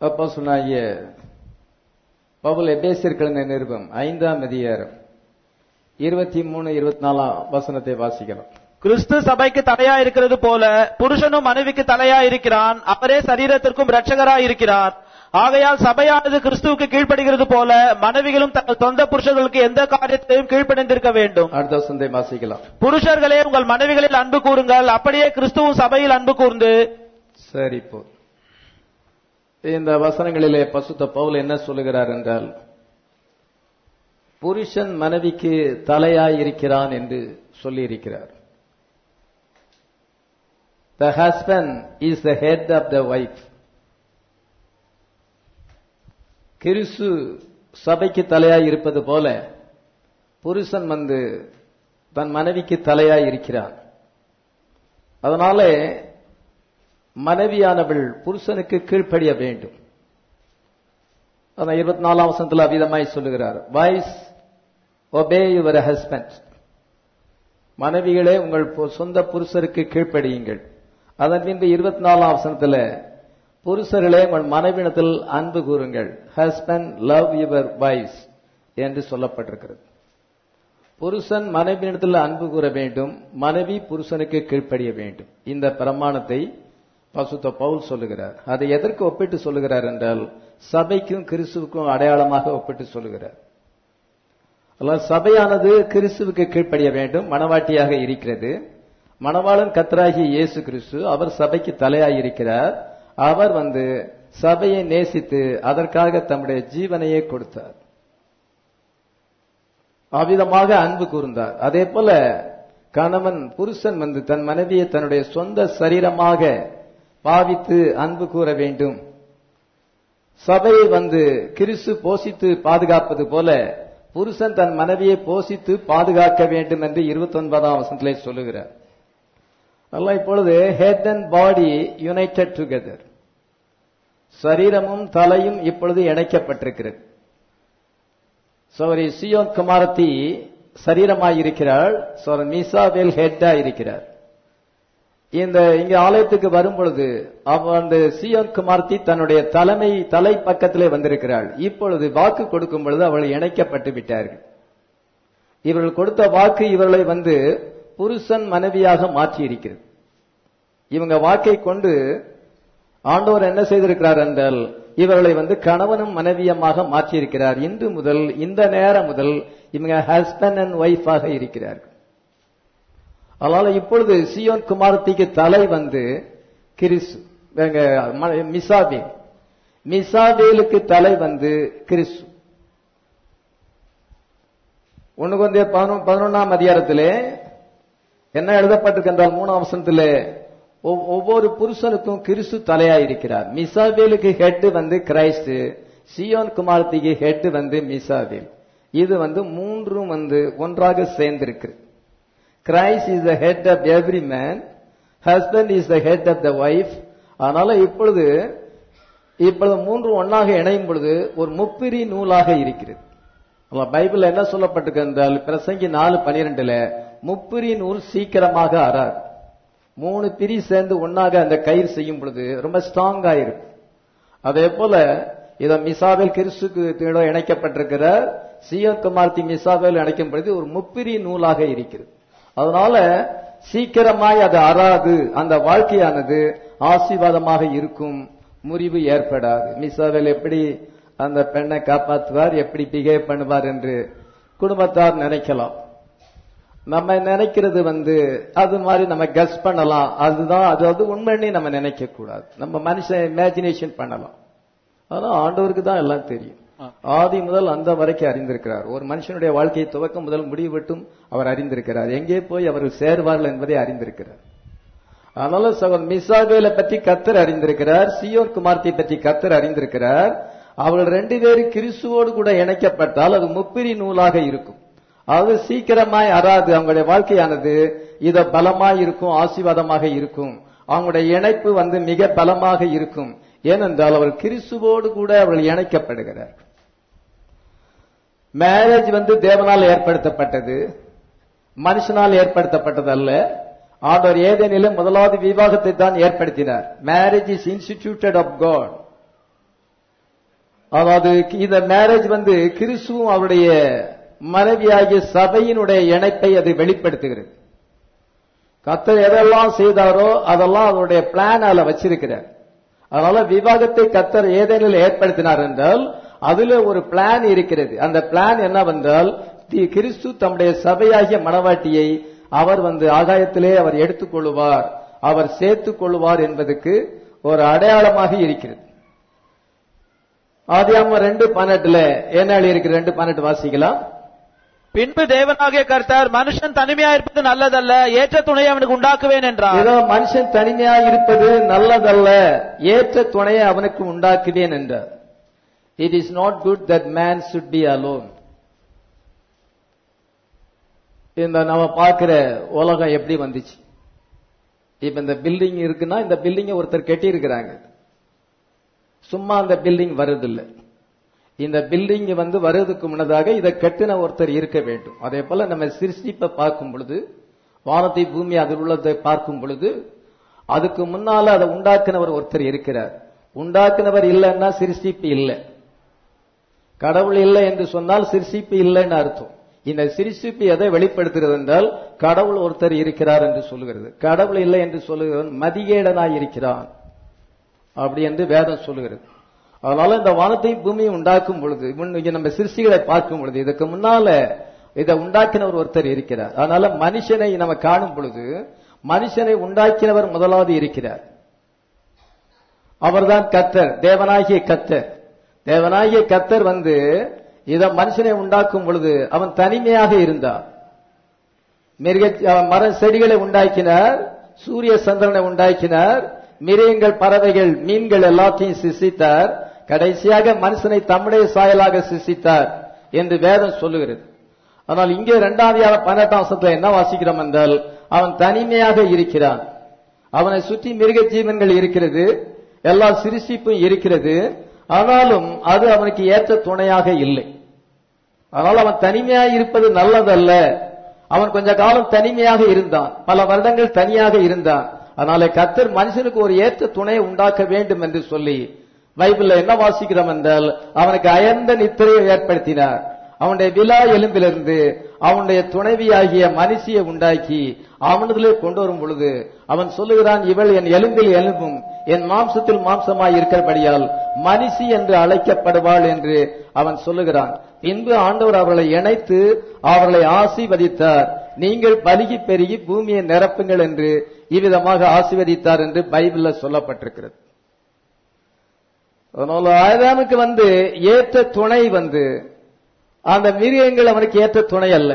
அப்போஸ்தலனாகிய பவுல் எபேசியர்களின் நிருபம் 5ஆம் அதிகாரம் 23-24 வசனத்தை வாசிக்கலாம். கிறிஸ்து சபைக்கு தலையா இருக்கிறது போல புருஷனும் மனைவிக்கு தலையா இருக்கிறான். அவரே சரீரத்திற்கும் இரட்சகராய் இருக்கிறார். ஆகையால் சபையானது கிறிஸ்துவுக்கு கீழ்ப்படுகிறது போல மனைவிகளும் தங்கள் சொந்த புருஷர்களுக்கு எந்த காரியத்தையும் கீழ்ப்படிந்திருக்க வேண்டும். அடுத்த வசனத்தை வாசிக்கலாம். புருஷர்களே உங்கள் மனைவிகளில் அன்பு கூறுங்கள், அப்படியே கிறிஸ்துவும் சபையில் அன்பு கூர்ந்து. சரி, இப்போ இந்த வசனங்களிலே பரிசுத்த பவுல் என்ன சொல்லுகிறார் என்றால், புருஷன் மனைவிக்கு தலையாய் இருக்கிறான் என்று சொல்லி இருக்கிறார். The husband is the head of the wife. கிறிஸ்து சபைக்கு தலையாய் இருப்பது போல புருஷன் தன் மனைவிக்கு தலையாய் இருக்கிறான். அதனால மனைவியானவள் புருஷனுக்கு கீழ்ப்படிய வேண்டும். அதான் 24ஆம் வசனத்தில் அவ்விதமாய் சொல்லுகிறார், வைஸ் ஒபே யுவர் ஹஸ்பண்ட். மனைவிகளே உங்கள் சொந்த புருஷருக்கு கீழ்ப்படியுங்கள். அதன் பின்பு 24ஆம் வசனத்தில் புருஷர்களே உங்கள் மனைவியிடத்தில் அன்பு கூறுங்கள். ஹஸ்பண்ட் லவ் யுவர் வைஸ் என்று சொல்லப்பட்டிருக்கிறது. புருஷன் மனைவியிடத்தில் அன்பு கூற வேண்டும், மனைவி புருஷனுக்கு கீழ்ப்படிய வேண்டும். இந்த பிரமாணத்தை பரிசுத்த பவுல் சொல்லுகிறார். அதை எதற்கு ஒப்பிட்டு சொல்லுகிறார் என்றால், சபைக்கும் கிறிஸ்துவுக்கும் அடையாளமாக ஒப்பிட்டு சொல்லுகிறார். சபையானது கிறிஸ்துவுக்கு கீழ்ப்படிய வேண்டும், மணவாட்டியாக இருக்கிறது. மணவாளன் கர்த்தராகிய இயேசு கிறிஸ்து, அவர் சபைக்கு தலையாய் இருக்கிறார். அவர் சபையை நேசித்து அதற்காக தம்முடைய ஜீவனையே கொடுத்தார். அவ்விதமாக அன்பு கூர்ந்தார். அதே போல கணவன் புருஷன் தன் மனைவியை தன்னுடைய சொந்த சரீரமாக பாவித்து அன்பு கூற வேண்டும். சபையை கிறிஸ்து போஷித்து பாதுகாப்பது போல புருஷன் தன் மனைவியை போஷித்து பாதுகாக்க வேண்டும் என்று 29ஆம் வசனத்திலே சொல்லுகிறார். இப்பொழுது head and body united together, சரீரமும் தலையும் இப்பொழுது இணைக்கப்பட்டிருக்கிறது. சோரி சியோன் குமாரத்தி சரீரமாய் இருக்கிறாள், மீசாவேல் ஹெட்டா இருக்கிறார். இங்க ஆலயத்துக்கு வரும் பொழுது அந்த சியோன் குமார்த்தி தன்னுடைய தலை பக்கத்திலே வந்திருக்கிறாள். இப்பொழுது வாக்கு கொடுக்கும் பொழுது அவர்கள் இணைக்கப்பட்டு விட்டார்கள். இவர்கள் கொடுத்த வாக்கு இவர்களை புருஷன் மனைவியாக மாற்றி இருக்கிறது. இவங்க வாக்கை கொண்டு ஆண்டவர் என்ன செய்திருக்கிறார் என்றால், இவர்களை கணவனும் மனைவியமாக மாற்றி இருக்கிறார். இன்று முதல், இந்த நேரம் முதல் இவங்க ஹஸ்பண்ட் அண்ட் ஒய்ஃபாக இருக்கிறார்கள். அதனால இப்பொழுது சியோன் குமாரத்திக்கு தலை கிறிஸ்து, மிசாவேல். மிசாவேலுக்கு தலை கிறிஸ்து. 1 கொரிந்தியர் 11ஆம் அதிகாரத்திலே என்ன எழுதப்பட்டிருக்கின்றால், 3ஆம் வசனத்திலே ஒவ்வொரு புருஷனுக்கும் கிறிஸ்து தலையாயிருக்கிறார். மிசாவேலுக்கு ஹெட் கிரைஸ்ட், சியோன் குமாரத்திக்கு ஹெட் மிசாவேல். இது மூன்றும் ஒன்றாக சேர்ந்திருக்கு. Christ is the head of every man, husband is the head of the wife. அதனால இப்பொழுது மூன்று ஒன்றாக இணையும் பொழுது ஒரு முப்பிரி நூலாக இருக்கிறது. பைபிள் என்ன சொல்லப்பட்டிருக்கு என்றால், பிரசங்கி 4:12 முப்பிரி நூல் சீக்கிரமாக அறாது. 3 பிரி சேர்ந்து ஒன்னாக அந்த கயிறு செய்யும் பொழுது ரொம்ப ஸ்ட்ராங்கா இருக்கும். அதே போல இத மிசாவேல் கிறிஸ்துக்கு இணைக்கப்பட்டிருக்கிறார். சியோன் குமார்த்தி மிசாவேல் இணைக்கும் பொழுது ஒரு முப்பிரி நூலாக இருக்கிறது. அதனால சீக்கிரமாய் அது அறாது. அந்த வாழ்க்கையானது ஆசீர்வாதமாக இருக்கும், முறிவு ஏற்படாது. மிசாவேல் எப்படி அந்த பெண்ணை காப்பாற்றுவார், எப்படி பிஹேவ் பண்ணுவார் என்று குடும்பத்தார் நினைக்கலாம். நம்ம நினைக்கிறது அது மாதிரி நம்ம கெஸ் பண்ணலாம். அதுதான், அதாவது உண்மைன்னு நம்ம நினைக்க கூடாது. நம்ம மனுஷன் இமேஜினேஷன் பண்ணலாம். அதனால ஆண்டவருக்கு தான் எல்லாம் தெரியும். ஆதி முதல் அந்த வரைக்கும் அறிந்திருக்கிறார். ஒரு மனுஷனுடைய வாழ்க்கையை துவக்கம் முதல் முடிவு விட்டும் அவர் அறிந்திருக்கிறார். எங்கே போய் அவர்கள் சேர்வார்கள் என்பதை அறிந்திருக்கிறார். அதனால சகோதரர் மிசாவேலை பற்றி கர்த்தர் அறிந்திருக்கிறார், சியோன் குமார்த்தியை பற்றி கர்த்தர் அறிந்திருக்கிறார். அவர்கள் 2 பேரும் கிறிஸ்துவோடு கூட இணைக்கப்பட்டால் அது முப்பிரி நூலாக இருக்கும். அது சீக்கிரமாய் அறாது. அவங்களுடைய வாழ்க்கையானது இத பலமாய் இருக்கும், ஆசீர்வாதமாக இருக்கும். அவங்களுடைய இணைப்பு மிக பலமாக இருக்கும். ஏனென்றால் அவர்கள் கிறிஸ்துவோடு கூட அவர்கள் இணைக்கப்படுகிறார். மேரேஜ் தேவனால் ஏற்படுத்தப்பட்டது, மனுஷனால் ஏற்படுத்தப்பட்டது அல்ல. ஆண்டவர் ஏதேனிலும் முதலாவது விவாகத்தை தான் ஏற்படுத்தினார். Marriage is instituted of God. அதாவது இந்த மேரேஜ் கிறிஸ்துவும் அவருடைய மனைவியாகிய சபையினுடைய இணைப்பை அது வெளிப்படுத்துகிறது. கர்த்தர் எதெல்லாம் செய்தாரோ அதெல்லாம் அவருடைய பிளானால வச்சிருக்கிறார். அதனால விவாகத்தை கர்த்தர் ஏதேனில் ஏற்படுத்தினார் என்றால் அதுல ஒரு பிளான் இருக்கிறது. அந்த பிளான் என்னவென்றால் கிறிஸ்து தம்முடைய சபையாகிய மணவாட்டியை அவர் ஆகாயத்திலே அவர் எடுத்துக்கொள்வார், அவர் சேர்த்துக் கொள்வார் என்பதற்கு ஒரு அடையாளமாக இருக்கிறது. ஆதியாகமம் 2:12 என்ன எழுதியிருக்கு? 2:12 வாசிக்கலாம். பின்பு தேவனாகிய கர்த்தர் மனுஷன் தனிமையா இருப்பது நல்லதல்ல, ஏற்ற துணையை அவனுக்கு உண்டாக்குவேன் என்றார். ஏதோ மனுஷன் தனிமையா இருப்பது நல்லதல்ல, ஏற்ற துணையை அவனுக்கு உண்டாக்குவேன் என்றார். It is not good that man should be alone. இந்த நம்ம பார்க்கிற உலகம் எப்படி வந்துச்சு? இப்ப இந்த பில்டிங் இருக்குன்னா இந்த பில்டிங்கை ஒருத்தர் கட்டி இருக்கிறாங்க. சும்மா அந்த பில்டிங் வருதில்லை. இந்த பில்டிங் வருவதற்கு முன்னதாக இதை கட்டின ஒருத்தர் இருக்க வேண்டும். அதே போல நம்ம சிருஷ்டிப்பை பார்க்கும் பொழுது, வானத்தை பூமி அதில் உள்ளதை பார்க்கும் பொழுது, அதுக்கு முன்னால அதை உண்டாக்குனவர் ஒருத்தர் இருக்கிறார். உண்டாக்குனவர் இல்லைன்னா சிருஷ்டிப்பு இல்லை. கடவுள் இல்லை என்று சொன்னால் சிருஷ்டிப்பு இல்லைன்னு அர்த்தம். இந்த சிருஷ்டிப்பு எதை வெளிப்படுத்துகிறது என்றால் கடவுள் ஒருத்தர் இருக்கிறார் என்று சொல்லுகிறது. கடவுள் இல்லை என்று சொல்லுகிறவன் மதிகேடனாய் இருக்கிறான் அப்படி என்று வேதம் சொல்லுகிறது. அதனால இந்த வானத்தையும் பூமியை உண்டாக்கும் பொழுது, நம்ம சிருஷ்டிகளை பார்க்கும் பொழுது இதுக்கு முன்னால இதை உண்டாக்கினவர் ஒருத்தர் இருக்கிறார். அதனால மனுஷனை நம்ம காணும் பொழுது மனுஷனை உண்டாக்கினவர் முதலாவது இருக்கிறார். அவர்தான் கர்த்தர், தேவனாகிய கர்த்தர். தேவனாகிய கர்த்தர் இத மனுஷனை உண்டாக்கும் பொழுது அவன் தனிமையாக இருந்தார். மர செடிகளை உண்டாக்கினார், சூரிய சந்திரனை உண்டாக்கினார், மிருகங்கள், பறவைகள், மீன்கள் எல்லாத்தையும் சிருஷ்டித்தார். கடைசியாக மனுஷனை தம்முடைய சாயலாக சிருஷ்டித்தார் என்று வேதம் சொல்லுகிறது. ஆனால் இங்கே 2:18 என்ன வாசிக்கிறோம் என்றால் அவன் தனிமையாக இருக்கிறான். அவனை சுற்றி மிருக ஜீவன்கள் இருக்கிறது, எல்லா சிருஷ்டிப்பும் இருக்கிறது. ஆனாலும் அது அவனுக்கு ஏற்ற துணையாக இல்லை. அதனால் அவன் தனிமையாக இருப்பது நல்லதல்ல. அவன் கொஞ்ச காலம் தனிமையாக இருந்தான், பல வருடங்கள் தனியாக இருந்தான். அதனால கர்த்தர் மனுஷனுக்கு ஒரு ஏற்ற துணையை உண்டாக்க வேண்டும் என்று சொல்லி பைபிள்ல என்ன வாசிக்கிறோம் என்றால் அவனுக்கு அயர்ந்த நித்திரையை ஏற்படுத்தினார். அவனுடைய விலா எலும்பிலிருந்து அவனுடைய துணைவியாகிய மனுஷியை உண்டாக்கி அவனதிலே கொண்டு வரும் பொழுது அவன் சொல்லுகிறான், இவள் என் எலும்பில் எலும்பும் என் மாம்சத்தில் மாம்சமாய் இருக்கிறபடியால் மனுஷி என்று அழைக்கப்படுவாள் என்று அவன் சொல்லுகிறான். பின்பு ஆண்டவர் அவர்களை இணைத்து அவர்களை ஆசீர்வதித்தார். நீங்கள் பலுகி பெருகி பூமியை நிரப்புங்கள் என்று இவ்விதமாக ஆசீர்வதித்தார் என்று பைபிள்ல சொல்லப்பட்டிருக்கிறது. அதனால ஆதாமுக்கு ஏற்ற துணை அந்த மிருகங்கள் அவனுக்கு ஏற்ற துணை அல்ல.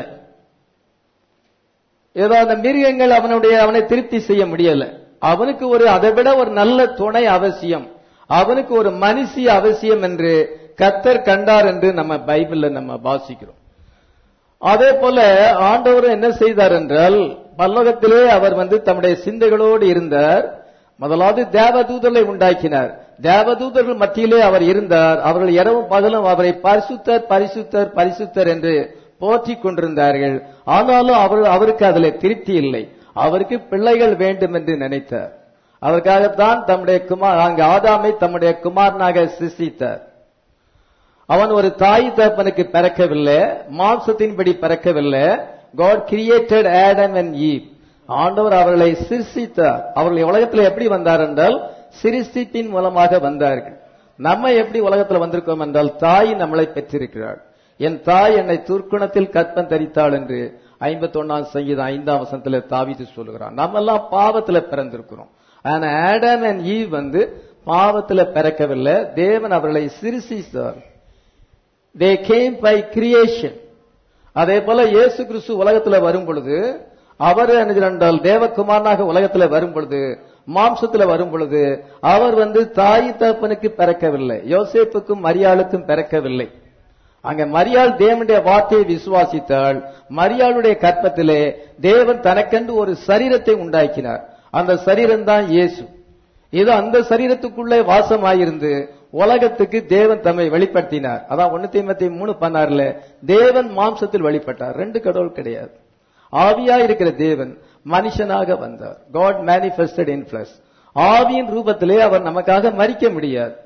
ஏதோ அந்த மிருகங்கள் அவனை திருப்தி செய்ய முடியல. அவனுக்கு அதை விட ஒரு நல்ல துணை அவசியம், அவனுக்கு ஒரு மனுஷி அவசியம் என்று கர்த்தர் கண்டார் என்று நம்ம பைபிள்ல நம்ம வாசிக்கிறோம். அதே போல ஆண்டவர் என்ன செய்தார் என்றால் பரலோகத்திலே அவர் தம்முடைய சிந்தைகளோடு இருந்தார். முதலாவது தேவதூதர்களை உண்டாக்கினார். தேவதூதர்கள் மத்தியிலே அவர் இருந்தார். அவர்கள் இரவும் பகலும் அவரை பரிசுத்தர் பரிசுத்தர் பரிசுத்தர் என்று போற்றி கொண்டிருந்தார்கள். ஆனாலும் அவருக்கு அதில் திருப்தி இல்லை. அவருக்கு பிள்ளைகள் வேண்டும் என்று நினைத்தார். அதற்காகத்தான் தம்முடைய அங்கு ஆதாமை தம்முடைய குமாரனாக சிருஷ்டித்தார். அவன் ஒரு தாய் தகப்பனுக்கு பிறக்கவில்லை, மாம்சத்தின்படி பிறக்கவில்லை. God created Adam and Eve. ஆண்டவர் அவர்களை சிருஷ்டித்தார். அவர்கள் உலகத்தில் எப்படி வந்தார் என்றால் சிருஷ்டிப்பின் மூலமாக வந்தார்கள். நம்ம எப்படி உலகத்தில் வந்திருக்கோம் என்றால் தாய் நம்மளை பெற்றிருக்கிறாள். என் தாய் என்னை துர்க்குணத்தில் கற்பம் தரித்தாள் என்று 51 சங்கீதம் 5 தாவீது சொல்லுகிறான். நம்ம எல்லாம் பாவத்துல பிறந்திருக்கிறோம். ஆனா ஆடம் அண்ட் ஈவ் பாவத்துல பிறக்கவில்லை. தேவன் அவர்களை சிருஷ்டித்தார். They came by creation. அதே போல இயேசு கிறிஸ்து உலகத்துல வரும் பொழுது அவர் என்றால் தேவகுமாரனாக உலகத்துல வரும் பொழுது மாம்சத்துல வரும் பொழுது அவர் தாய் தகப்பனுக்கு பிறக்கவில்லை, யோசேப்புக்கும் மரியாளுக்கும் பிறக்கவில்லை. அங்க மரியாள் தேவனுடைய வார்த்தையை விசுவாசித்தாள். மரியாளுடைய கற்பத்திலே தேவன் தனக்கென்று ஒரு சரீரத்தை உண்டாக்கினார். அந்த சரீரம் தான் இயேசு. இது அந்த சரீரத்துக்குள்ளே வாசமாயிருந்து உலகத்துக்கு தேவன் தம்மை வெளிப்படுத்தினார். அதான் 1 தீமோத்தேயு 3:16 தேவன் மாம்சத்தில் வெளிப்பட்டார். 2 கடவுள் கிடையாது. ஆவியா இருக்கிற தேவன் மனுஷனாக வந்தார். God manifested in flesh. ஆவியின் ரூபத்திலே அவர் நமக்காக மரிக்க முடியாது.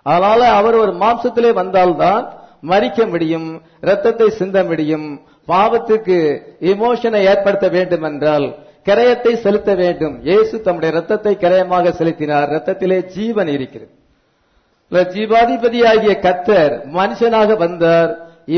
அதனால அவர் ஒரு மாம்சத்திலே வந்தால்தான் மரிக்க முடியும், ரத்தத்தை சிந்த முடியும். பாவத்துக்கு இமோஷனை ஏற்படுத்த வேண்டும் என்றால் கிரயத்தை செலுத்த வேண்டும். இயேசு தம்முடைய ரத்தத்தை கிரயமாக செலுத்தினார். ரத்தத்திலே ஜீவன் இருக்கிறது. ஜீவாதிபதியாகிய கர்த்தர் மனுஷனாக வந்தார். he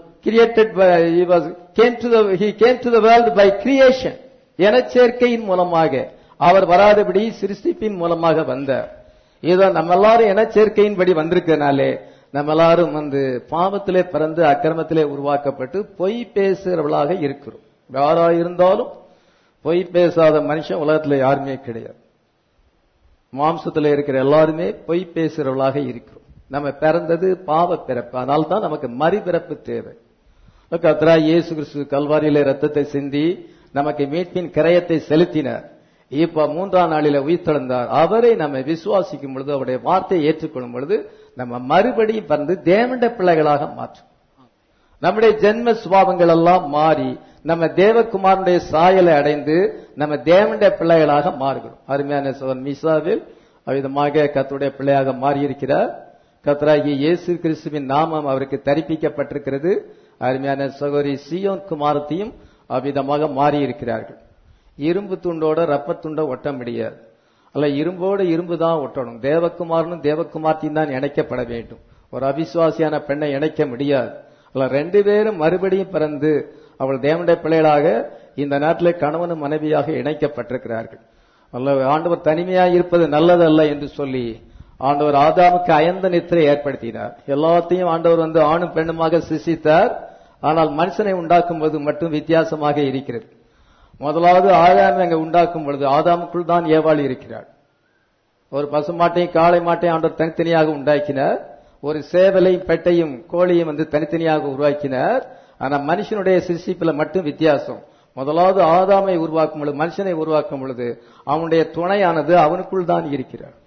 came to the world by creation. இனச்சேர்க்கையின் மூலமாக அவர் வராதபடி சிருஷ்டிப்பின் மூலமாக வந்தார். இதோ நம்ம எல்லாரும் இனச்சேர்க்கையின்படி வந்திருக்கனாலே நம்ம எல்லாரும் பாவத்திலே பிறந்து அக்கிரமத்திலே உருவாக்கப்பட்டு பொய் பேசுகிறவர்களாக இருக்கிறோம். யாரா இருந்தாலும் பொய் பேசாத மனுஷன் உலகத்தில் யாருமே கிடையாது. மாம்சத்தில் இருக்கிற எல்லாருமே பொய் பேசுகிறவர்களாக இருக்கிறோம். நம்ம பிறந்தது பாவ பிறப்பு, அதனால தான் நமக்கு மறுபிறப்பு தேவை. கர்த்தராகிய இயேசு கிறிஸ்து கல்வாரியிலே ரத்தத்தை சிந்தி நமக்கு மீட்பின் கிரயத்தை செலுத்தினார். இப்ப 3ஆம் நாளில உயிர்த்தெழுந்தார். அவரை நம்ம விசுவாசிக்கும் பொழுது, அவருடைய வார்த்தையை ஏற்றுக்கொள்ளும் பொழுது நம்ம மறுபடியும் பிறந்து தேவனுடைய பிள்ளைகளாக மாற்றும். நம்முடைய ஜென்ம சுபாவங்கள் எல்லாம் மாறி நம்ம தேவகுமாரனுடைய சாயலை அடைந்து நம்ம தேவனுடைய பிள்ளைகளாக மாறுகிறோம். அருமையான சகோதரன் மீசாவில் அவ்விதமாக கர்த்தருடைய பிள்ளையாக மாறியிருக்கிறார். கர்த்தராகிய இயேசு கிறிஸ்துவின் நாமம் அவருக்கு தரிப்பிக்கப்பட்டிருக்கிறது. அருமையான சகோதரி சீயோன் குமாரத்தையும் அவ்விதமாக மாறியிருக்கிறார்கள். இரும்பு துண்டோட ரப்பர் துண்டை ஒட்ட முடியாது. அல்ல, இரும்போடு இரும்பு தான் ஒட்டணும். தேவகுமாரனும் தேவகுமார்த்தியும் தான் இணைக்கப்பட வேண்டும். ஒரு அவிசுவாசியான பெண்ணை இணைக்க முடியாது. அல்ல, 2 பேரும் மறுபடியும் பிறந்து அவள் தேவனுடைய பிள்ளைகளாக இந்த நாட்டில் கணவனும் மனைவியாக இணைக்கப்பட்டிருக்கிறார்கள். அல்ல, ஆண்டவர் தனிமையாக இருப்பது நல்லதல்ல என்று சொல்லி ஆண்டவர் ஆதாமுக்கு அயர்ந்த நித்திரை ஏற்படுத்தினார். எல்லாத்தையும் ஆண்டவர் ஆணும் பெண்ணுமாக சிருஷ்டித்தார். ஆனால் மனுஷனை உண்டாக்கும் போது மட்டும் வித்தியாசமாக இருக்கிறது. முதலாவது ஆதாமை அங்க உண்டாக்கும் பொழுது ஆதாமுக்குள் தான் ஏவாள் இருக்கிறாள். ஒரு பசுமாட்டையும் காளை மாட்டையும் ஆண்டவர் தனித்தனியாக உண்டாக்கினார். ஒரு சேவலையும் பெட்டையும் கோழியும் தனித்தனியாக உருவாக்கினார். ஆனா மனுஷனுடைய சிருஷ்டிப்புல மட்டும் வித்தியாசம். முதலாவது ஆதாமை உருவாக்கும் பொழுது, மனுஷனை உருவாக்கும் பொழுது அவனுடைய துணையானது அவனுக்குள் தான் இருக்கிறார்.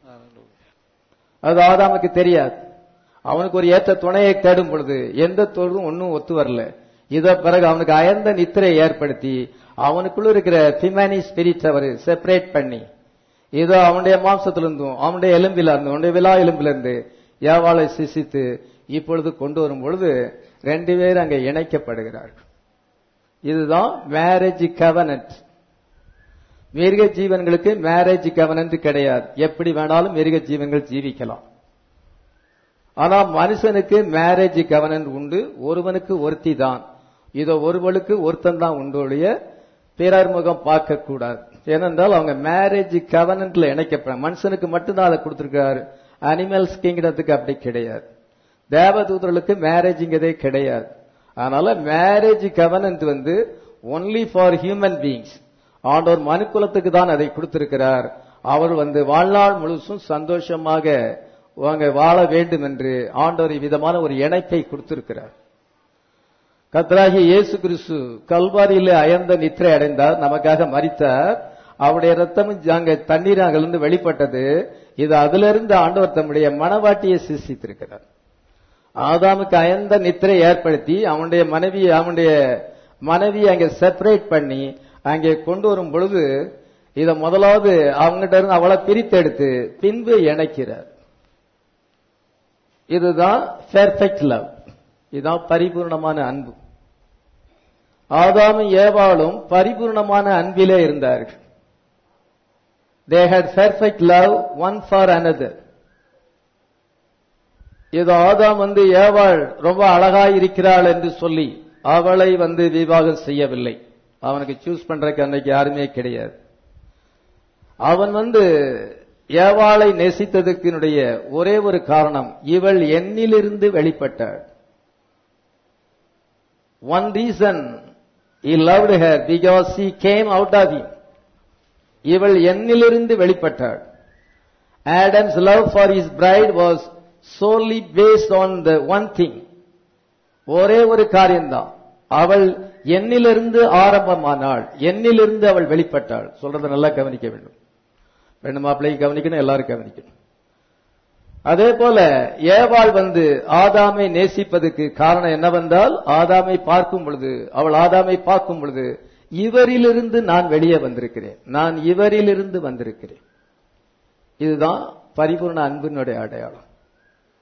அது ஆதாமுக்கு தெரியாது. அவனுக்கு ஒரு ஏற்ற துணையை தேடும் பொழுது எந்த தொழுதும் ஒன்னும் ஒத்து வரல. இத பிறகு அவனுக்கு அயர்ந்த நித்திரை ஏற்படுத்தி அவனுக்குள்ள இருக்கிற பிமானி ஸ்பிரிட் அவர் செப்பரேட் பண்ணி இதோ அவனுடைய மாம்சத்திலிருந்தும் அவனுடைய எலும்பில இருந்து, அவனுடைய விலா எலும்பிலிருந்து ஏவாளை சிசித்து இப்பொழுது கொண்டு வரும் பொழுது 2 பேர் அங்கே இணைக்கப்படுகிறார்கள். இதுதான் மேரேஜ் கவனன்ட். மிருக ஜீவன்களுக்கு மேரேஜ் கவனன்ட் கிடையாது. எப்படி வேணாலும் மிருக ஜீவன்கள் ஜீவிக்கலாம். ஆனா மனுஷனுக்கு மேரேஜ் கவனன்ட் உண்டு. ஒருவனுக்கு ஒருத்தி தான். இதோ ஒருவனுக்கு ஒருத்தன் தான் உண்டுடைய பிறர் முகம் பார்க்க கூடாது. ஏனென்றால் அவங்க மேரேஜ் கவனன்ட்ல இணைக்கப்பட, மனுஷனுக்கு மட்டும்தான் அதை கொடுத்திருக்காரு. அனிமல்ஸ் கிங்டத்துக்கு அப்படி கிடையாது. தேவதூதர்களுக்கு மேரேஜ்ங்கிறதே கிடையாது. அதனால marriage covenant only for human beings. ஆண்டவர் மனுக்குலத்துக்கு தான் அதை கொடுத்திருக்கிறார். அவர் வாழ்நாள் முழுசும் சந்தோஷமாக வாழ வேண்டும் என்று ஆண்டவர் விதமான ஒரு இணைப்பை கொடுத்திருக்கிறார். கர்த்தராகிய இயேசு கிறிஸ்து கல்வாரியிலே அயர்ந்த நித்திரை அடைந்தார், நமக்காக மரித்தார். அவருடைய ரத்தம் அங்க தண்ணீராங்கிலிருந்து வெளிப்பட்டது. இது அதிலிருந்து ஆண்டவர் தம்முடைய மனவாட்டியை சிருஷ்டித்திருக்கிறார். ஆதாமுக்கு அயர்ந்த நித்திரை ஏற்படுத்தி அவனுடைய மனைவியை அங்கே செப்பரேட் பண்ணி அங்கே கொண்டு வரும் பொழுது இத முதலாவது அவங்ககிட்ட இருந்து அவளை பிரித்தெடுத்து பின்பு இணைக்கிறார். இதுதான் பெர்ஃபெக்ட் லவ். இதுதான் பரிபூர்ணமான அன்பு. ஆதாமும் ஏவாளும் பரிபூர்ணமான அன்பிலே இருந்தார்கள். They had perfect love one for another. இது ஆதாம் ஏவாள் ரொம்ப அழகாய் இருக்கிறாள் என்று சொல்லி அவளை விவாகம் செய்யவில்லை. அவனுக்கு சூஸ் பண்றதுக்கு அன்னைக்கு யாருமே கிடையாது. அவன் ஏவாளை நேசித்ததுக்கு ஒரே ஒரு காரணம், இவள் என்னிலிருந்து வெளிப்பட்டாள். One reason he loved her because she came out of him. இவள் என்னிலிருந்து வெளிப்பட்டாள். Adam's love for his bride was solely based on the one thing. ஒரே ஒரு காரியம்தான், அவள் என்னிலிருந்து ஆரம்பமானாள், என்னிலிருந்து அவள் வெளிப்பட்டாள். சொல்றதை நல்லா கவனிக்க வேண்டும். பெண்ணு மாப்பிள்ளைக்கு கவனிக்கணும், எல்லாரும் கவனிக்கணும். அதே போல ஏவாள் ஆதாமை நேசிப்பதற்கு காரணம் என்னவென்றால், ஆதாமை பார்க்கும் பொழுது, அவள் ஆதாமை பார்க்கும் பொழுது இவரிலிருந்து நான் வெளியே வந்திருக்கிறேன், நான் இவரிலிருந்து வந்திருக்கிறேன். இதுதான் பரிபூர்ண அன்பினுடைய அடையாளம்.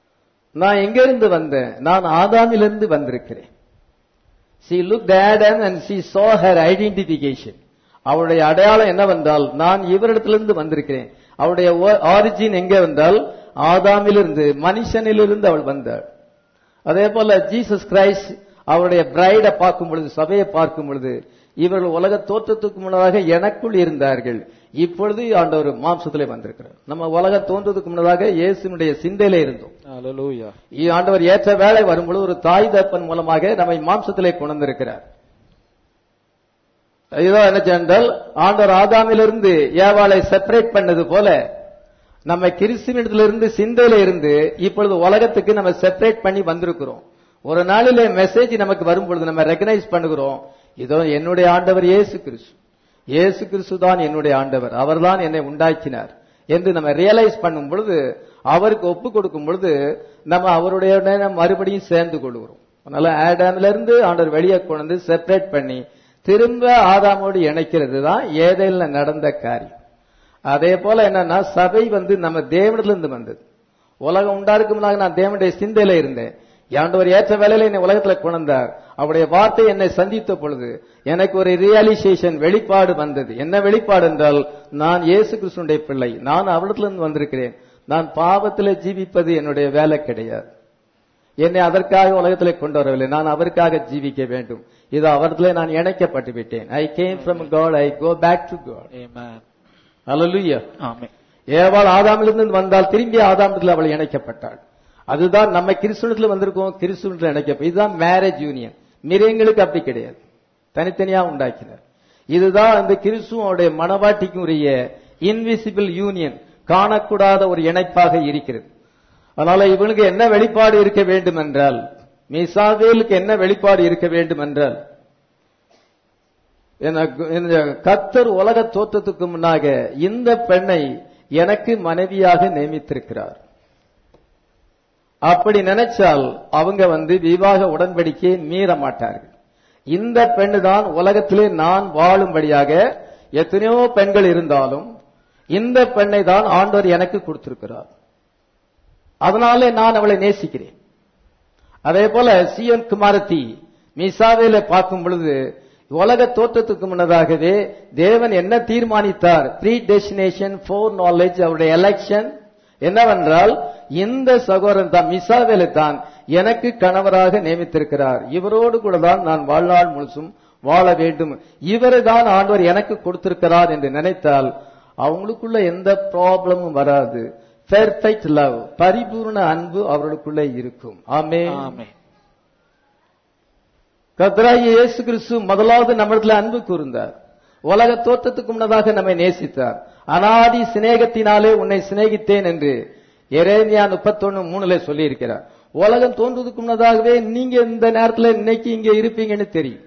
நான் எங்க இருந்து வந்தேன்? நான் ஆதாமிலிருந்து வந்திருக்கிறேன். She looked at Adam and she saw her identification. அவளுடைய அடையாளம் என்னவென்றால் நான் இவரிடத்திலிருந்து வந்திருக்கிறேன். அவளுடைய ஆரிஜின் எங்கே வந்தால் ஆதாமிலிருந்து, மனுஷனிலிருந்து அவள் வந்தாள். அதே போல ஜீசஸ் கிரைஸ்ட் அவருடைய பிரைடை பார்க்கும் பொழுது, சபையை பார்க்கும் பொழுது, இவர்கள் உலக தோற்றத்துக்கு முன்னதாக எனக்குள் இருந்தார்கள், இப்பொழுது ஆண்டவர் மாம்சத்திலே வந்திருக்கிறார். நம்ம உலக தோன்றதுக்கு முன்னதாக இயேசுனுடைய சிந்தையிலே இருந்தோம். ஹல்லேலூயா. ஆண்டவர் ஏற்ற வேளை வரும்பொழுது ஒரு தாய் தகப்பன் மூலமாக நம்மை மாம்சத்திலே கொண்டிருக்கிறார். இதோ என்ன சென்றால் ஆண்டவர் ஆதாமிலிருந்து ஏவாளை செப்பரேட் பண்ணது போல நம்ம கிறிஸ்துவினிடத்திலிருந்து சிந்தையில இருந்து இப்பொழுது உலகத்துக்கு நம்ம செப்பரேட் பண்ணி வந்திருக்கிறோம். ஒரு நாளிலே மெசேஜ் நமக்கு வரும்பொழுது நம்ம ரெகனைஸ் பண்ணுகிறோம், இதோ என்னுடைய ஆண்டவர் இயேசு கிறிஸ்து, இயேசு கிறிஸ்து தான் என்னுடைய ஆண்டவர், அவர்தான் என்னை உண்டாக்கினார் என்று நம்ம ரியலைஸ் பண்ணும் பொழுது, அவருக்கு ஒப்பு கொடுக்கும் பொழுது நம்ம அவருடைய மறுபடியும் சேர்ந்து கொள்கிறோம். அதனால ஆடாம்ல இருந்து ஆண்டவர் வெளியே கொண்டு செப்பரேட் பண்ணி திரும்ப ஆதாமோடு இணைக்கிறது தான் ஏதேல்ல நடந்த காரியம். அதே போல என்னன்னா சபை நம்ம தேவனிலிருந்து வந்தது. உலகம் உண்டாருக்கு முன்னாக நான் தேவனுடைய சிந்தையில இருந்தேன். ஆண்டவர் ஏற்ற வேலையில என்னை உலகத்துல கொண்டார். அவருடைய வார்த்தை என்னை சந்தித்த பொழுது எனக்கு ஒரு ரியலைசேஷன், வெளிப்பாடு வந்தது. என்ன வெளிப்பாடு என்றால், நான் இயேசு கிறிஸ்துவினுடைய பிள்ளை, நான் அவரிடத்திலிருந்து வந்திருக்கிறேன், நான் பாவத்திலே ஜீவிப்பது என்னுடைய வேலை கிடையாது, என்னை அதற்காக உலகத்திலே கொண்டு வரவில்லை, நான் அவருக்காக ஜீவிக்க வேண்டும், இது அவரிடத்திலே நான் இணைக்கப்பட்டு விட்டேன். I came from God, I go back to God. ஆமென். ஹல்லேலூயா. ஆமென். ஏவாள் ஆதாமிலிருந்து வந்தால் திரும்பி ஆதாமிடத்தில் அவள் இணைக்கப்பட்டாள். அதுதான் நம்ம கிறிஸ்துவத்தில் வந்திருக்கோம், கிறிஸ்துவத்தில் இணைக்கப்ப. இதுதான் மேரேஜ் யூனியன். மிருகங்களுக்கு அப்படி கிடையாது, தனித்தனியா உண்டாக்கினார். இதுதான் அந்த கிறிஸ்துவோடைய மனவாட்டிக்கும் உரிய இன்விசிபிள் யூனியன், காணக்கூடாத ஒரு இணைப்பாக இருக்கிறது. அதனால இவனுக்கு என்ன வெளிப்பாடு இருக்க வேண்டும் என்றால், மீசாவேலுக்கு என்ன வெளிப்பாடு இருக்க வேண்டும் என்றால், கர்த்தர் உலக தோற்றத்துக்கு முன்னாக இந்த பெண்ணை எனக்கு மனைவியாக நியமித்திருக்கிறார். அப்படி நினைச்சால் அவங்க விவாக உடன்படிக்கையை மீற மாட்டார்கள். இந்த பெண்ணு தான் உலகத்திலே நான் வாழும்படியாக, எத்தனையோ பெண்கள் இருந்தாலும் இந்த பெண்ணை தான் ஆண்டவர் எனக்கு கொடுத்திருக்கிறார், அதனாலே நான் அவளை நேசிக்கிறேன். அதே போல சீயோன் குமாரத்தி மீசாவேல பார்க்கும் பொழுது உலக தோற்றத்துக்கு முன்னதாகவே தேவன் என்ன தீர்மானித்தார், ப்ரீ டெஸ்டினேஷன், ஃபோர் நாலேஜ், அவருடைய எலெக்ஷன் என்னவென்றால், இந்த சகோதரன் தான் மிசாவேலை தான் எனக்கு கணவராக நியமித்திருக்கிறார், இவரோடு கூட தான் நான் வாழ்நாள் முழுசும் வாழ வேண்டும், இவரை தான் ஆண்டவர் எனக்கு கொடுத்திருக்கிறார் என்று நினைத்தால் அவங்களுக்குள்ள எந்த ப்ராப்ளமும் வராது. பெர்ஃபெக்ட் லவ், பரிபூர்ண அன்பு அவர்களுக்குள்ளே இருக்கும். ஆமென். கர்த்தராகிய இயேசு கிறிஸ்து முதலாவது நம்மிடத்துல அன்பு கூர்ந்தார். உலக தோற்றத்துக்கு முன்னதாக நம்மை நேசித்தார். அனாதி சிநேகத்தினாலே உன்னை சிநேகித்தேன் என்று எரேமியா 31:3 சொல்லி இருக்கிறார். உலகம் தோன்றுவதற்கு முன்னதாகவே நீங்க இந்த நேரத்தில் இன்னைக்கு இங்க இருப்பீங்கன்னு தெரியும்.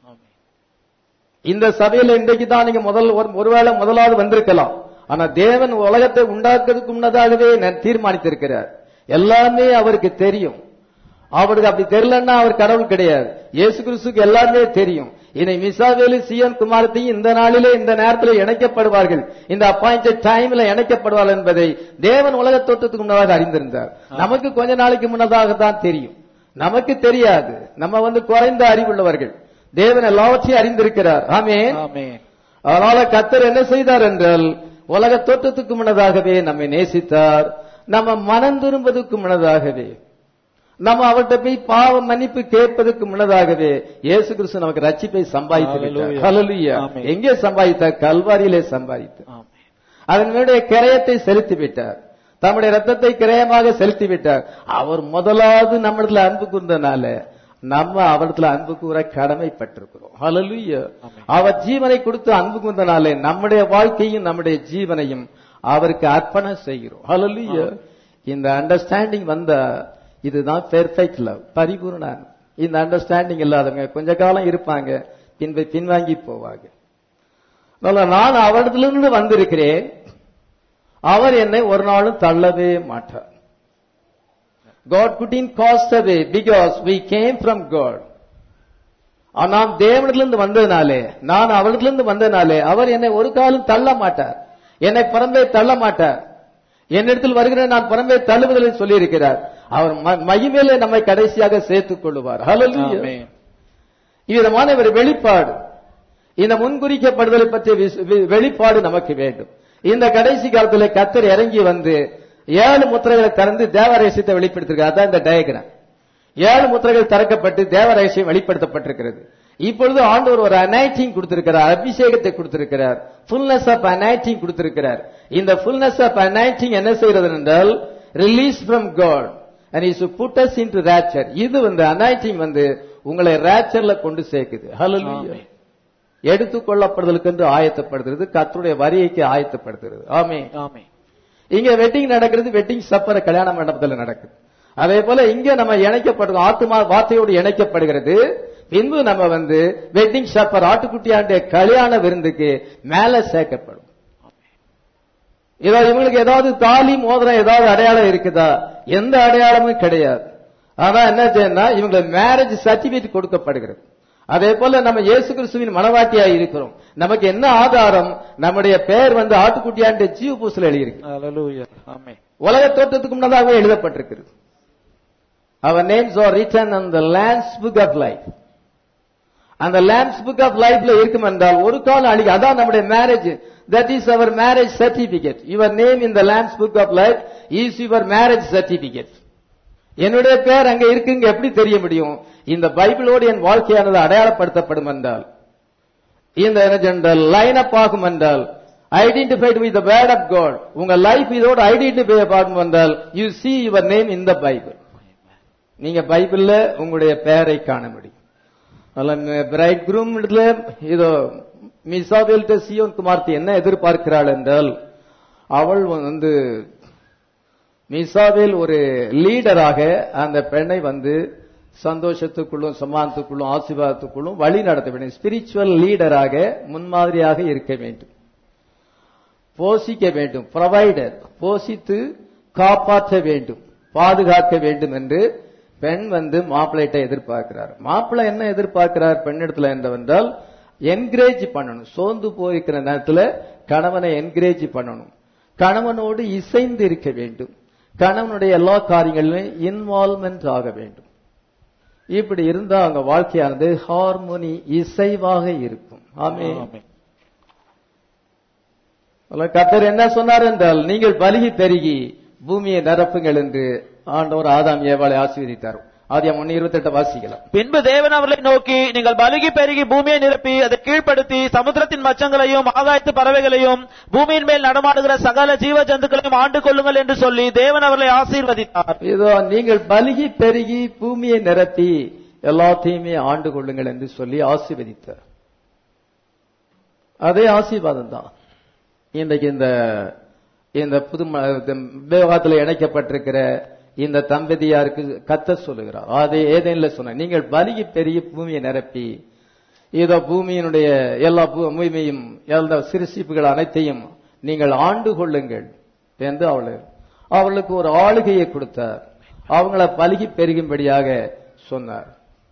இந்த சபையில இன்றைக்கு தான் நீங்க ஒருவேளை முதலாவது வந்திருக்கலாம். ஆனா தேவன் உலகத்தை உண்டாக்குறதுக்கு முன்னதாகவே தீர்மானித்திருக்கிறார். எல்லாமே அவருக்கு தெரியும். அவருக்கு அப்படி தெரியலன்னா அவர் கடவுள் கிடையாது. இயேசு கிறிஸ்துக்கு எல்லாருமே தெரியும். இதை மிசாவேலு சீயோன் குமாரத்தையும் இந்த நாளிலே இந்த நேரத்தில் இணைக்கப்படுவார்கள், இந்த அப்பாயிண்டட் டைம்ல இணைக்கப்படுவார்கள் என்பதை தேவன் உலக தோற்றத்துக்கு முன்னதாக அறிந்திருந்தார். நமக்கு கொஞ்ச நாளைக்கு முன்னதாக தான் தெரியும், நமக்கு தெரியாது. நம்ம குறைந்த அறிவுள்ளவர்கள், தேவன் எல்லாவற்றையும் அறிந்திருக்கிறார். ஆமென். அதனால கர்த்தர் என்ன செய்தார் என்றால், உலக தோற்றத்துக்கு முன்னதாகவே நம்மை நேசித்தார். நம்ம மனம் திரும்புவதற்கு முன்னதாகவே, நம்ம அவர்கிட்ட போய் பாவ மன்னிப்பு கேட்பதற்கு முன்னதாகவே இயேசு கிறிஸ்து நமக்கு ரட்சிப்பை சம்பாதித்து விட்டார். ஹல்லேலூயா. எங்கே சம்பாதித்தார்? கல்வாரியிலே சம்பாதித்தார். அதனுடைய கிரயத்தை செலுத்தி விட்டார், தம்முடைய ரத்தத்தை கிரயமாக செலுத்தி விட்டார். அவர் முதலாவது நம்மிடத்துல அன்பு கூர்ந்தனால நம்ம அவரிடத்துல அன்பு கூற கடமைப்பட்டிருக்கிறோம். ஹல்லேலூயா. அவர் ஜீவனை கொடுத்து அன்பு கூர்ந்தனாலே நம்முடைய வாழ்க்கையும் நம்முடைய ஜீவனையும் அவருக்கு அர்ப்பணம் செய்கிறோம். ஹல்லேலூயா. இந்த அண்டர்ஸ்டாண்டிங் வந்தா இதுதான் பெர்ஃபெக்ட் லவ், பரிபூர்ண. இந்த அண்டர்ஸ்டாண்டிங் இல்லாதவங்க கொஞ்ச காலம் இருப்பாங்க, பின்வாங்கி போவாங்க. நான் அவரிடத்திலிருந்து வந்திருக்கிறேன், அவர் என்னை ஒரு நாளும் தள்ளவே மாட்டார். God couldn't cast away because we came from God. நாம் தேவனிடத்திலிருந்து வந்ததினாலே, நான் அவரிடத்திலிருந்து வந்ததினாலே அவர் என்னை ஒரு காலம் தள்ள மாட்டார், என்னை புறம்பே தள்ள மாட்டார். என்னிடத்தில் வருகிற நான் புறம்பே தள்ளுவதில்லை சொல்லி இருக்கிறார். அவர் மகிமையிலே நம்மை கடைசியாக சேர்த்துக் கொள்வார். ஹல்லேலூயா. இவ்விதமான ஒரு வெளிப்பாடு, இந்த முன்குறிக்கப்படுதலை பற்றிய வெளிப்பாடு நமக்கு வேண்டும். இந்த கடைசி காலத்தில் கர்த்தர் இறங்கி வந்து 7 முத்திரைகளை திறந்து தேவ ரகசியத்தை வெளிப்படுத்திருக்கார். அதான் இந்த டயக்ராம். 7 முத்திரைகள் திறக்கப்பட்டு தேவ ரகசியம் வெளிப்படுத்தப்பட்டிருக்கிறது. இப்பொழுது ஆண்டவர் ஒரு அனாயிட்டிங் கொடுத்திருக்கிறார், அபிஷேகத்தை கொடுத்திருக்கிறார், ஃபுல்னஸ் ஆஃப் அனாயிட்டிங் கொடுத்திருக்கிறார். இந்த ஃபுல்னஸ் ஆஃப் அனாயிட்டிங் என்ன செய்கிறது என்றால் release from God and he should put us into rapture. இது அனாயிட்டிங் உங்களை ராப்சர்ல கொண்டு சேர்க்குது. ஹல்லேலூயா. எடுத்துக்கொள்ளப்படுதலுக்கு என்று ஆயத்தப்படுத்துறது, கர்த்தருடைய வருகைக்கு ஆயத்தப்படுத்துறது. ஆமென். ஆமென். இங்க வெட்டிங் நடக்கிறது, வெட்டிங் சப்பர கல்யாண மண்டபத்தில் நடக்குது. அதே போல இங்க நம்ம இணைக்கப்படுறோம், ஆத்துமா வார்த்தையோடு இணைக்கப்படுகிறது. பின்பு நம்ம வெட்டிங் சப்பர் ஆட்டுக்குட்டியாண்டிய கல்யாண விருந்துக்கு மேல சேர்க்கப்படும். இவங்களுக்கு ஏதாவது தாலி மோதிரம் ஏதாவது அடையாளம் இருக்குதா? எந்த அடையாளமும் கிடையாது. ஆனா என்ன செய்யணும்னா இவங்களுக்கு மேரேஜ் சர்டிபிகேட் கொடுக்கப்படுகிறது. அதே போல நம்ம இயேசு கிறிஸ்துவின் மனவாட்டியா இருக்கிறோம். நமக்கு என்ன ஆதாரம்? நம்முடைய பெயர் ஆட்டுக்குட்டியாண்டிய ஜீவ புஸ்தகத்தில் எழுதியிருக்கு. ஹல்லேலூயா. ஆமென். உலக தோற்றத்துக்கு முன்னதாகவே எழுதப்பட்டிருக்கிறது. Our names are written on the Lamb's book of life. அந்த Lamb's book of lifeல இருக்கும் என்றால் ஒரு காலம் அழிக்க. அதான் நம்முடைய marriage. That is our marriage certificate. Your name in the Lamb's book of life is your marriage certificate. என்னுடைய பேர் அங்க இருக்குங்க எப்படி தெரிய முடியும்? இந்த பைபிளோடு என் வாழ்க்கையானது அடையாளப்படுத்தப்படும் என்றால், இந்த லைன் அப் ஆகும் என்றால், identified with the word of God, உங்க லைஃப் இதோடு ஐடென்டிஃபை ஆகும் என்றால் you see your name in the Bible. நீங்க பைபிள்ல உங்களுடைய பெயரை காண முடியும். பிரைட் க்ரூம் இதோ மிசாபேல் சியோன் குமார்த்தி என்ன எதிர்பார்க்கிறாள் என்றால், அவள் மிசாபேல் ஒரு லீடராக அந்த பெண்ணை சந்தோஷத்துக்குள்ளும் சமாதானத்துக்குள்ளும் ஆசீர்வாதத்துக்குள்ளும் வழி நடத்த வேண்டும். ஸ்பிரிச்சுவல் லீடராக முன்மாதிரியாக இருக்க வேண்டும், போஷிக்க வேண்டும், ப்ரொவைடர் போஷித்து காப்பாற்ற வேண்டும், பாதுகாக்க வேண்டும் என்று பெண் மாப்பிள்ளையிட்ட எதிர்பார்க்கிறார். மாப்பிள்ளை என்ன எதிர்பார்க்கிறார் பெண்ணிடத்துல என்றால் என்கரேஜ் பண்ணணும். சோர்ந்து போயிருக்கிற நேரத்தில் கணவனை என்கரேஜ் பண்ணணும், கணவனோடு இசைந்து இருக்க வேண்டும், கணவனுடைய எல்லா காரியங்களிலும் இன்வால்வ்மெண்ட் ஆக வேண்டும். இப்படி இருந்தா அவங்க வாழ்க்கையானது ஹார்மோனி இசைவாக இருக்கும். ஆமென். கர்த்தர் என்ன சொன்னார் என்றால், நீங்கள் பலுகி பெருகி பூமியை நிரப்புங்கள் என்று ஆண்டவர் ஆதாம் ஏவாளை ஆசீர்வதித்தார். ஆதியாகமம் 1:28 வாசிக்கலாம். பின்பு தேவன் அவர்களை நோக்கி, நீங்கள் பலுகி பெருகி பூமியை நிரப்பி அதை கீழ்ப்படுத்தி சமுத்திரத்தின் மச்சங்களையும் ஆகாயத்து பறவைகளையும் பூமியின் மேல் நடமாடுகிற சகல ஜீவ ஜந்துக்களையும் ஆண்டு கொள்ளுங்கள் என்று சொல்லி தேவன் அவர்களை ஆசீர்வதித்தார். இதோ நீங்கள் பலுகி பெருகி பூமியை நிரப்பி எல்லாத்தையுமே ஆண்டு கொள்ளுங்கள் என்று சொல்லி ஆசீர்வதித்தார். அதே ஆசீர்வாதம் தான் இன்றைக்கு இந்த புது விவாகத்தில் இணைக்கப்பட்டிருக்கிற இந்த தம்பதியாருக்கு கர்த்தர் சொல்லுகிறார். அதே ஏதேன்ல சொன்ன, நீங்கள் பலுகி பெருகி பூமியை நிரப்பி இதோ பூமியினுடைய எல்லா பூமியையும் எல்லா சிறுசிப்புகள் அனைத்தையும் நீங்கள் ஆண்டு கொள்ளுங்கள் என்று அவளுக்கு ஒரு ஆளுகையை கொடுத்தார். அவங்களை பலுகி பெருகும்படியாக சொன்னார்.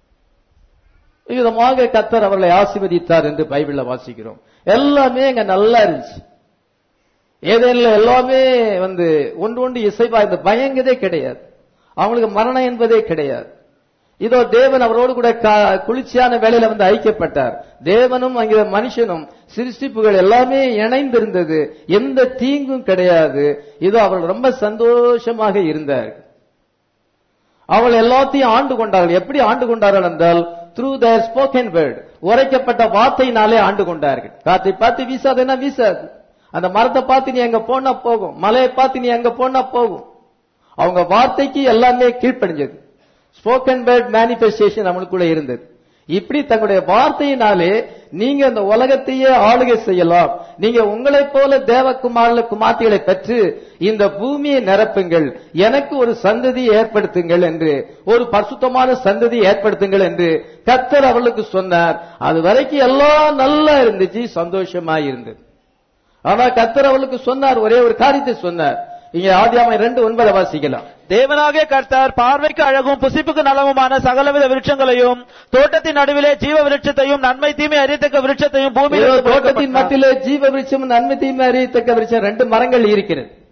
விதமாக கர்த்தர் அவர்களை ஆசீர்வதித்தார் என்று பைபிள்ல வாசிக்கிறோம். எல்லாமே அங்க நல்லா இருந்துச்சு. ஏதேன்ல எல்லாமே ஒன்று இசைவா இந்த பயங்கதே கிடையாது. அவங்களுக்கு மரணம் என்பதே கிடையாது. இதோ தேவன் அவரோடு கூட குளிர்ச்சியான வேலையில ஐக்கியப்பட்டார். தேவனும் அங்கே மனுஷனும் சிருஷ்டிப்புகள் எல்லாமே இணைந்திருந்தது. எந்த தீங்கும் கிடையாது. இதோ அவள் ரொம்ப சந்தோஷமாக இருந்தார்கள். அவள் எல்லாத்தையும் ஆண்டு கொண்டார்கள். எப்படி ஆண்டு கொண்டார்கள் என்றால் த்ரூ their spoken word, உரைக்கப்பட்ட வார்த்தையினாலே ஆண்டு கொண்டார்கள். காற்றை பார்த்து வீசாதுன்னா வீசாது, அந்த மரத்தை பார்த்து நீ எங்க போனா போகும், மலையை பார்த்து நீ எங்க போனா போகும். அவங்க வார்த்தைக்கு எல்லாமே கீழ்ப்படிஞ்சது. ஸ்போக்கன் வேர்ட் மேனிபெஸ்டேஷன் அவங்களுக்குள்ள இருந்தது. இப்படி தங்களுடைய வார்த்தையினாலே நீங்க அந்த உலகத்தையே ஆளுகை செய்யலாம். நீங்க உங்களை போல குமார்த்திகளை பெற்று இந்த பூமியை நிரப்புங்கள், எனக்கு ஒரு சந்ததி ஏற்படுத்துங்கள் என்று, ஒரு பரிசுத்தமான சந்ததி ஏற்படுத்துங்கள் என்று கர்த்தர் அவளுக்கு சொன்னார். அது வரைக்கும் எல்லாம் நல்லா இருந்துச்சு, சந்தோஷமா இருந்தது. ஆனா கர்த்தர் அவளுக்கு சொன்னார், ஒரே ஒரு காரியத்தை சொன்னார். இங்க ஆதியாகமம் 2:9 வாசிக்கலாம். தேவனாகிய கர்த்தர் பார்வைக்கு அழகும் புசிப்புக்கு நலமுமான சகலவித விருட்சங்களையும் தோட்டத்தின் நடுவிலே ஜீவ விருட்சத்தையும் நன்மை தீமை அறியத்தக்க விருட்சத்தையும் பூமியில், தோட்டத்தின் மத்தியிலே ஜீவ விருட்சம் நன்மை தீமை அறியத்தக்க விருட்சம் 2 மரங்கள் இருக்கிறது.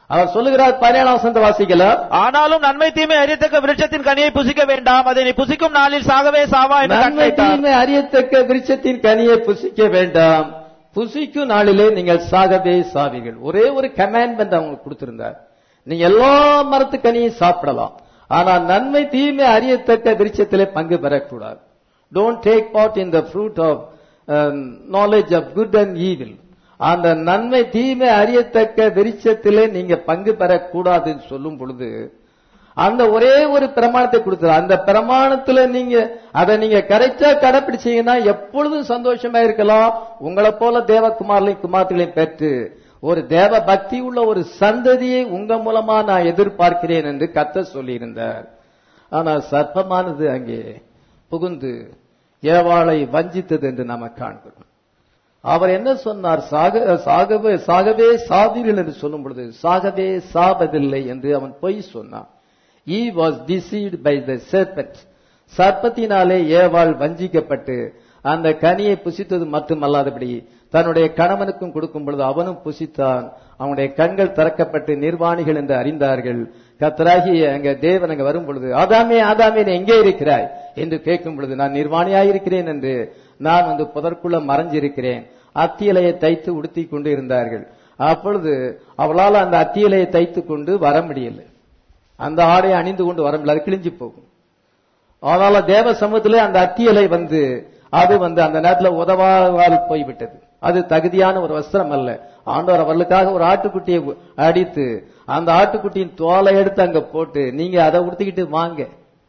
அவர் சொல்லுகிறார் 17ஆம் வசனத்தை வாசிக்கலாம். ஆனாலும் நன்மை தீமை அறியத்தக்க விருட்சத்தின் கனியை புசிக்க வேண்டாம், அதை நீ புசிக்கும் நாளில் சாகவே சாவா என்று நன்மை கட்டளையிட்டார். தீமை அறியத்தக்க விருட்சத்தின் கனியை புசிக்க வேண்டாம், புசிக்கும் நாளிலே நீங்கள் சாகவே சாவீர்கள். ஒரே ஒரு கமாண்ட்மெண்ட் அவங்களுக்கு கொடுத்திருந்தார். நீங்க எல்லா மரத்து கனியும் சாப்பிடலாம், ஆனா நன்மை தீமை அறியத்தக்க விருட்சத்திலே பங்கு பெறக்கூடாது. Don't take part in the fruit of knowledge of good and evil. அந்த நன்மை தீமை அறியத்தக்க விருட்சத்திலே நீங்க பங்கு பெறக்கூடாதுன்னு சொல்லும் பொழுது அந்த ஒரே ஒரு பிரமாணத்தை கொடுத்தார். அந்த பிரமாணத்துல அதை நீங்க கரெக்டா கடைபிடிச்சீங்கன்னா எப்பொழுதும் சந்தோஷமா இருக்கலாம். உங்களை போல தேவகுமார்களையும் குமார்த்திகளையும் பெற்று ஒரு தேவ பக்தி உள்ள ஒரு சந்ததியை உங்க மூலமா நான் எதிர்பார்க்கிறேன் என்று கர்த்தர் சொல்லியிருந்தார். ஆனா சர்ப்பமானது அங்கே புகுந்து ஏவாளை வஞ்சித்தது என்று நாம காண்கிறோம். அவர் என்ன சொன்னார்? சாகவே சாவீர்கள் என்று சொல்லும் பொழுது சாகவே சாவதில்லை என்று அவன் பொய் சொன்னான். He was deceived by the serpent. சர்ப்பத்தினாலே ஏவாள் வஞ்சிக்கப்பட்டு அந்த கனியை புசித்தது மட்டுமல்லாதபடி தன்னுடைய கணவனுக்கும் கொடுக்கும் பொழுது அவனும் புசித்தான். அவனுடைய கண்கள் திறக்கப்பட்டு நிர்வாணிகள் என்று அறிந்தார்கள். கர்த்தராகிய அங்க தேவன் அங்க வரும் பொழுது ஆதாமே ஆதாமே நீ எங்கே இருக்கிறாய் என்று கேட்கும் பொழுது நான் நிர்வாணியாயிருக்கிறேன் என்று நான் புதற்குள்ள மறைஞ்சிருக்கிறேன். அத்தியலையை தைத்து உடுத்தி கொண்டு இருந்தார்கள். அப்பொழுது அவளால் அந்த அத்தியலையை தைத்து கொண்டு வர முடியல, அந்த ஆடையை அணிந்து கொண்டு வர முடியல, அது கிழிஞ்சு போகும். அதனால தேவ சமூகத்திலே அந்த அத்தியலை அது அந்த நேரத்தில் உதவால் போய்விட்டது. அது தகுதியான ஒரு வஸ்திரம் அல்ல. ஆண்டவர் அவர்களுக்காக ஒரு ஆட்டுக்குட்டியை அடித்து அந்த ஆட்டுக்குட்டியின் தோலை எடுத்து அங்க போட்டு நீங்க அதை உடுத்திக்கிட்டு வாங்க.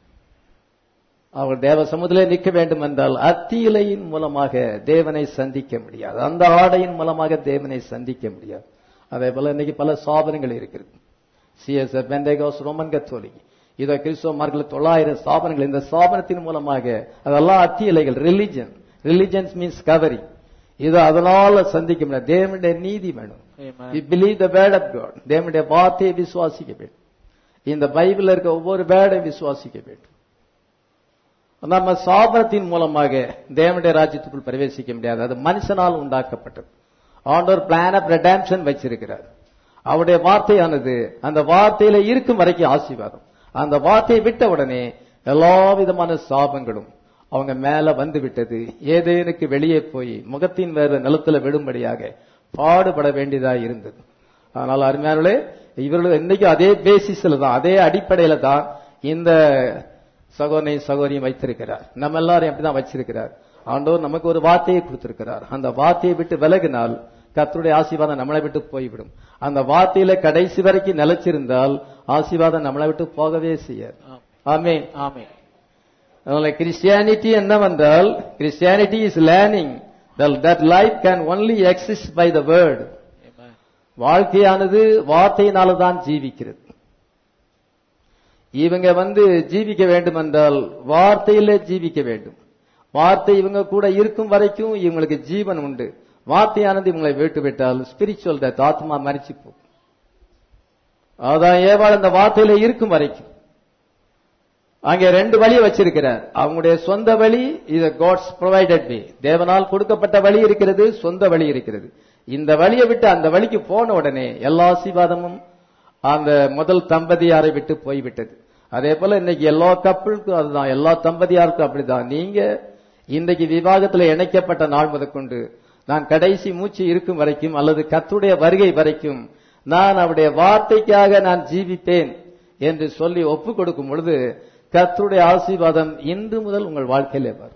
அவர் தேவ சமூகத்திலே நிற்க வேண்டும் என்றால் அத்தியிலையின் மூலமாக தேவனை சந்திக்க முடியாது, அந்த ஆடையின் மூலமாக தேவனை சந்திக்க முடியாது. அதே போல இன்னைக்கு பல ஸ்தாபனங்கள் இருக்கிறது. CSF, பெந்தேகோஸ், ரோமன் கத்தோலிக், இதை கிறிஸ்தவ மார்க்கத்தில் 900 ஸ்தாபனங்கள். இந்த ஸ்தாபனத்தின் மூலமாக அதெல்லாம் அத்தியலைகள். Religions means covering. இது அதனால சந்திக்க முடியாது. தேவனுடைய நீதி வேணும். We believe the word of God. தேவனுடைய வார்த்தையை விசுவாசிக்க வேண்டும். இந்த பைபிள்ல இருக்க ஒவ்வொரு வேர்டையும் விசுவாசிக்க வேண்டும். நம்ம ஸ்தாபனத்தின் மூலமாக தேவனுடைய ராஜ்யத்துக்குள் பிரவேசிக்க முடியாது. அது மனுஷனால் உண்டாக்கப்பட்டது. ஆண்டவர் பிளான் ஆஃப் ரெடம்ப்ஷன் வச்சிருக்கிறார். அவருடைய வார்த்தையானது அந்த வார்த்தையில இருக்கும் வரைக்கும் ஆசீர்வாதம். அந்த வார்த்தையை விட்ட உடனே எல்லா விதமான சாபங்களும் அவங்க மேல வந்து விட்டது. ஏதேனுக்கு வெளியே போய் முகத்தின் வேறு நிலத்துல விடும்படியாக பாடுபட வேண்டியதா இருந்தது. அதனால அருமையானவர்களே, இவர்கள் இன்னைக்கு அதே பேசிஸ்ல தான், அதே அடிப்படையில தான் இந்த சகோதரியும் வைத்திருக்கிறார். நம்ம எல்லாரும் அப்படிதான் வச்சிருக்கிறார். ஆண்டவர் நமக்கு ஒரு வார்த்தையை கொடுத்திருக்கிறார். அந்த வார்த்தையை விட்டு விலகினால் கர்த்தருடைய ஆசீர்வாதம் நம்மளை விட்டு போய்விடும். அந்த வார்த்தையில கடைசி வரைக்கும் நிலைச்சிருந்தால் ஆசீர்வாதம் நம்மளை விட்டு போகவே செய்யாது. ஆமென், ஆமென். அதனால கிறிஸ்டியானிட்டி என்னவென்றால், Christianity is learning that life can only exist by the word. வாழ்க்கையானது வார்த்தையினால தான் ஜீவிக்கிறது. இவங்க ஜீவிக்க வேண்டும் என்றால் வார்த்தையிலே ஜீவிக்க வேண்டும். வார்த்தை இவங்க கூட இருக்கும் வரைக்கும் இவங்களுக்கு ஜீவன் உண்டு. வார்த்தையானது இவங்களை விட்டுவிட்டால் ஸ்பிரிச்சுவல் டெத், ஆத்மா மரிச்சு போகும். அதான் ஏவாள் அந்த வார்த்தையில இருக்கும் வரைக்கும். அங்கே 2 வழியை வச்சிருக்கிறார். அவங்களுடைய சொந்த வழி, இது காட்ஸ் ப்ரொவைடட் வே, தேவனால் கொடுக்கப்பட்ட வழி இருக்கிறது, சொந்த வழி இருக்கிறது. இந்த வழியை விட்டு அந்த வழிக்கு போன உடனே எல்லா ஆசீர்வாதமும் அந்த முதல் தம்பதியாரை விட்டு போய்விட்டது. அதே போல இன்னைக்கு எல்லா கப்பலுக்கும் அதுதான், எல்லா தம்பதியாருக்கும் அப்படிதான். நீங்க இன்றைக்கு விவாகத்தில் இணைக்கப்பட்ட நாள் முதற்கொண்டு நான் கடைசி மூச்சு இருக்கும் வரைக்கும் அல்லது கர்த்தருடைய வருகை வரைக்கும் நான் அவருடைய வார்த்தைக்காக நான் ஜீவிப்பேன் என்று சொல்லி ஒப்பு கொடுக்கும் பொழுது கர்த்தருடைய ஆசீர்வாதம் இன்று முதல் உங்கள் வாழ்க்கையிலே வரும்.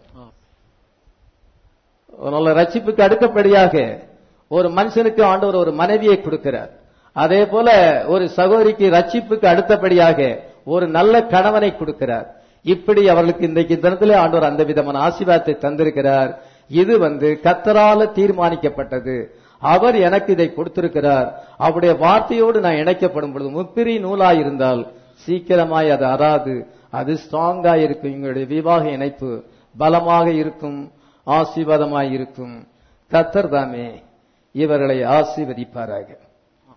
அதனால ரட்சிப்புக்கு அடுத்தபடியாக ஒரு மனுஷனுக்கு ஆண்டவர் ஒரு மனைவியை கொடுக்கிறார். அதே போல ஒரு சகோதரிக்கு ரட்சிப்புக்கு அடுத்தபடியாக ஒரு நல்ல கணவனை கொடுக்கிறார். இப்படி அவர்களுக்கு இன்றைக்கு தினத்திலே ஆண்டவர் அந்த விதமான ஆசீர்வாதத்தை தந்திருக்கிறார். இது கர்த்தரால தீர்மானிக்கப்பட்டது. அவர் எனக்கு இதை கொடுத்திருக்கிறார். அவருடைய வார்த்தையோடு நான் இணைக்கப்படும் பொழுது முப்பிரி நூலாயிருந்தால் சீக்கிரமாய் அது அறாது, அது ஸ்ட்ராங்கா இருக்கும். எங்களுடைய விவாக இணைப்பு பலமாக இருக்கும், ஆசீர்வாதமாய் இருக்கும். கர்த்தர் தாமே இவர்களை ஆசீர்வதிப்பாராக.